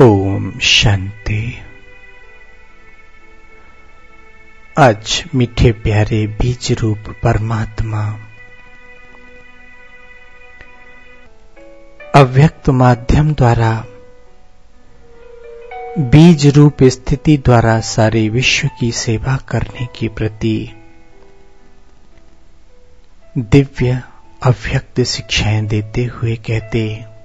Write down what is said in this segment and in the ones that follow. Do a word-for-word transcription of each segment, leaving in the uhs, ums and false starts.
ओम शांति। आज मीठे प्यारे बीज रूप परमात्मा अव्यक्त माध्यम द्वारा बीज रूप स्थिति द्वारा सारे विश्व की सेवा करने की प्रति दिव्य अव्यक्त शिक्षाएं देते हुए कहते,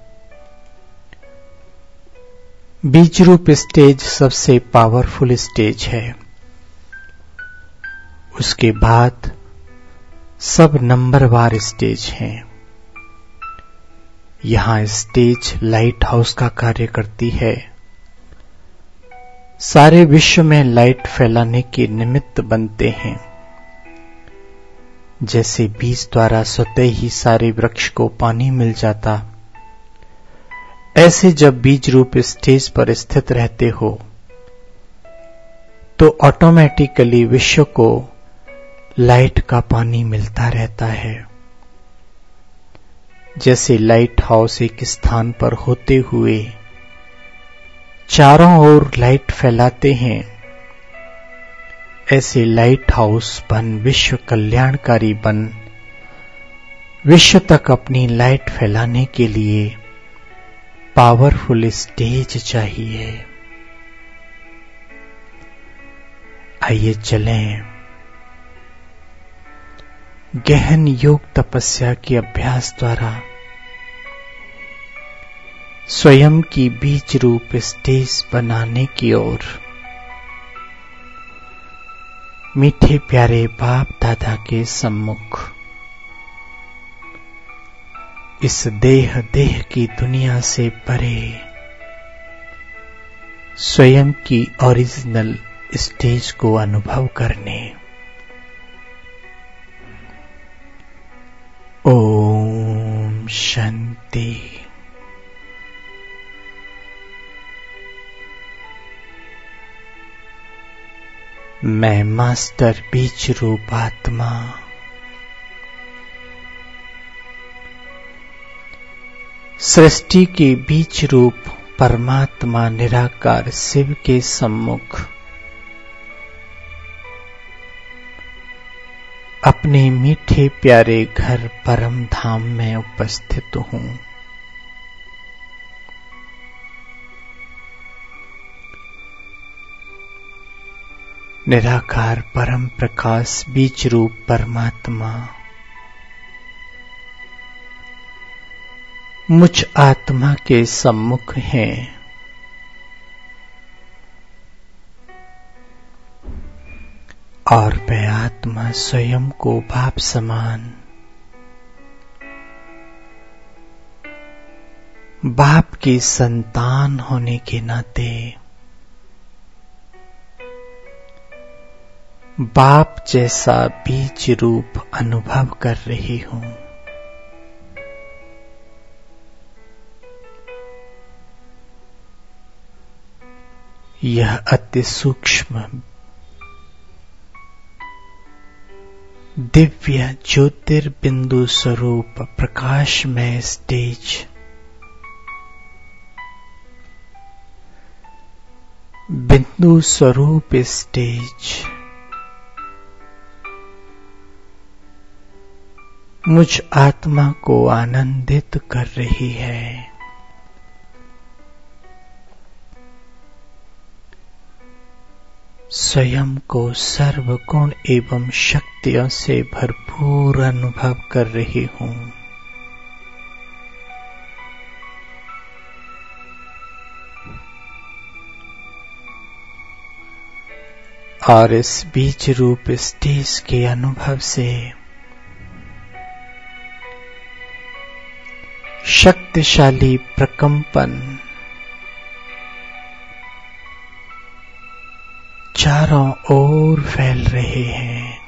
बीज रूप स्टेज सबसे पावरफुल स्टेज है। उसके बाद सब नंबरवार स्टेज हैं। यहां स्टेज लाइट हाउस का कार्य करती है। सारे विश्व में लाइट फैलाने के निमित्त बनते हैं। जैसे बीज द्वारा स्वतः ही सारे वृक्ष को पानी मिल जाता, ऐसे जब बीज रूप स्टेज पर स्थित रहते हो तो ऑटोमेटिकली विश्व को लाइट का पानी मिलता रहता है। जैसे लाइट हाउस एक स्थान पर होते हुए चारों ओर लाइट फैलाते हैं, ऐसे लाइट हाउस बन विश्व कल्याणकारी बन विश्व तक अपनी लाइट फैलाने के लिए पावरफुल स्टेज चाहिए। आइए चलें, गहन योग तपस्या के अभ्यास द्वारा स्वयं की बीज रूप स्टेज बनाने की ओर। मीठे प्यारे बाप दादा के सम्मुख इस देह देह की दुनिया से परे स्वयं की ओरिजिनल स्टेज को अनुभव करने। ओम शांति। मैं मास्टर बीज रूप आत्मा सृष्टि के बीज रूप परमात्मा निराकार शिव के सम्मुख अपने मीठे प्यारे घर परम धाम में उपस्थित हूं। निराकार परम प्रकाश बीज रूप परमात्मा मुझ आत्मा के सम्मुख हैं। और मैं आत्मा स्वयं को बाप समान बाप की संतान होने के नाते बाप जैसा बीज रूप अनुभव कर रही हूं। यह अति सूक्ष्म दिव्य ज्योतिर्बिंदु स्वरूप प्रकाशमय स्टेज बिंदु स्वरूप स्टेज मुझ आत्मा को आनंदित कर रही है। स्वयं को सर्वगुण एवं शक्तियों से भरपूर अनुभव कर रही हूं। और इस बीज रूप स्टेज के अनुभव से शक्तिशाली प्रकंपन चारों ओर फैल रहे हैं।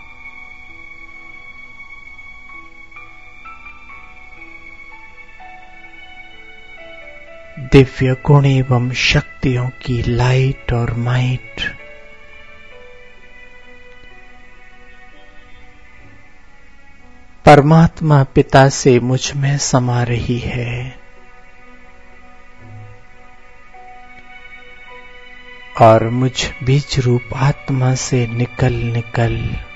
दिव्य गुण एवं शक्तियों की लाइट और माइट परमात्मा पिता से मुझ में समा रही है। और मुझ बीज रूप आत्मा से निकल निकल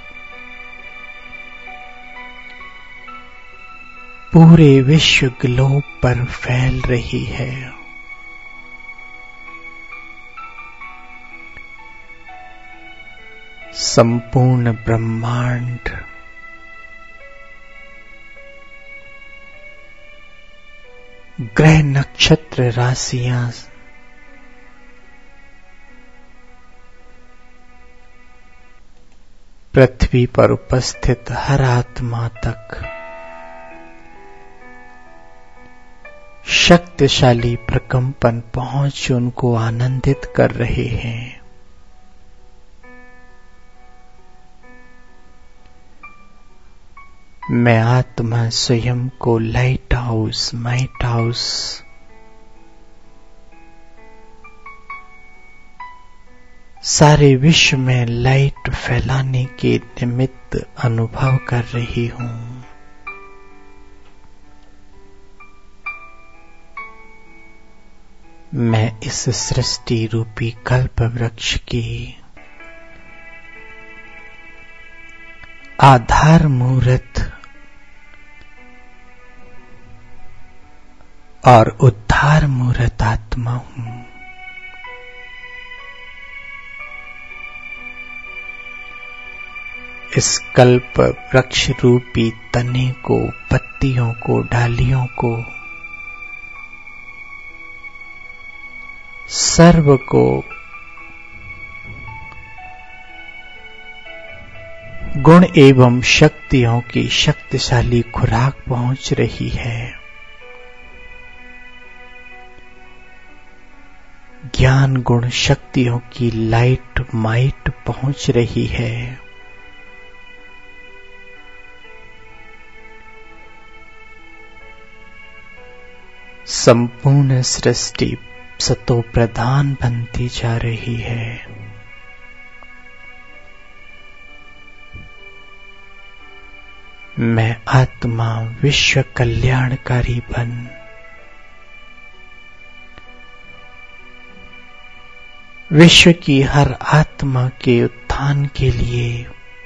पूरे विश्व ग्लोब पर फैल रही है। संपूर्ण ब्रह्मांड ग्रह नक्षत्र राशियां पृथ्वी पर उपस्थित हर आत्मा तक शक्तिशाली प्रकंपन पहुंच उनको आनंदित कर रहे हैं। मैं आत्मा स्वयं को लाइट हाउस माइट हाउस सारे विश्व में लाइट फैलाने के निमित्त अनुभव कर रही हूं। मैं इस सृष्टि रूपी कल्प वृक्ष की आधार मूर्त और उद्धार मूर्त आत्मा हूं। इस कल्प वृक्ष रूपी तने को, पत्तियों को, डालियों को, सर्व को गुण एवं शक्तियों की शक्तिशाली खुराक पहुंच रही है। ज्ञान गुण शक्तियों की लाइट माइट पहुंच रही है। संपूर्ण सृष्टि सतो प्रधान बनती जा रही है। मैं आत्मा विश्व कल्याणकारी बन विश्व की हर आत्मा के उत्थान के लिए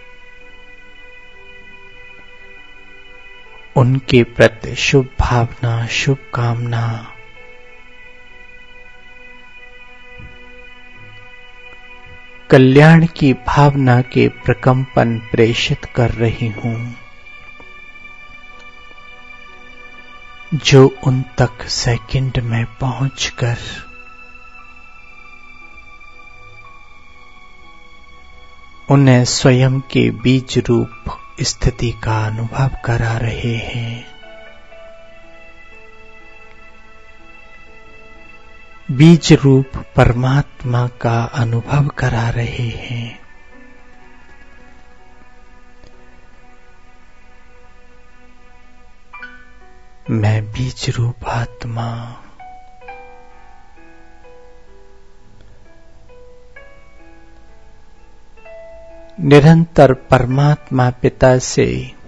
उनके प्रति शुभ भावना, शुभ कामना कल्याण की भावना के प्रकंपन प्रेषित कर रही हूं, जो उन तक सेकंड में पहुंचकर उन्हें स्वयं के बीज रूप स्थिति का अनुभव करा रहे हैं। बीज रूप परमात्मा का अनुभव करा रहे हैं। मैं बीज रूप आत्मा निरंतर परमात्मा पिता से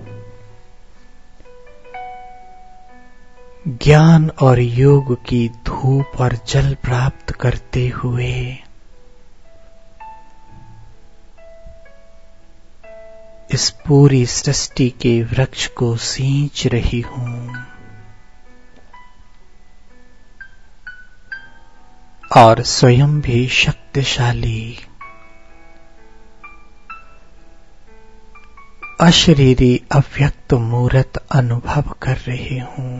ज्ञान और योग की धूप और जल प्राप्त करते हुए इस पूरी सृष्टि के वृक्ष को सींच रही हूं और स्वयं भी शक्तिशाली अशरीरी अव्यक्त मूर्त अनुभव कर रही हूं।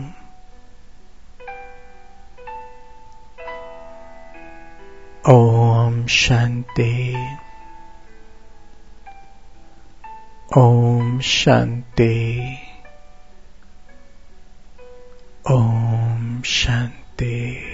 ओम शांति, ओम शांति, ओम शांति।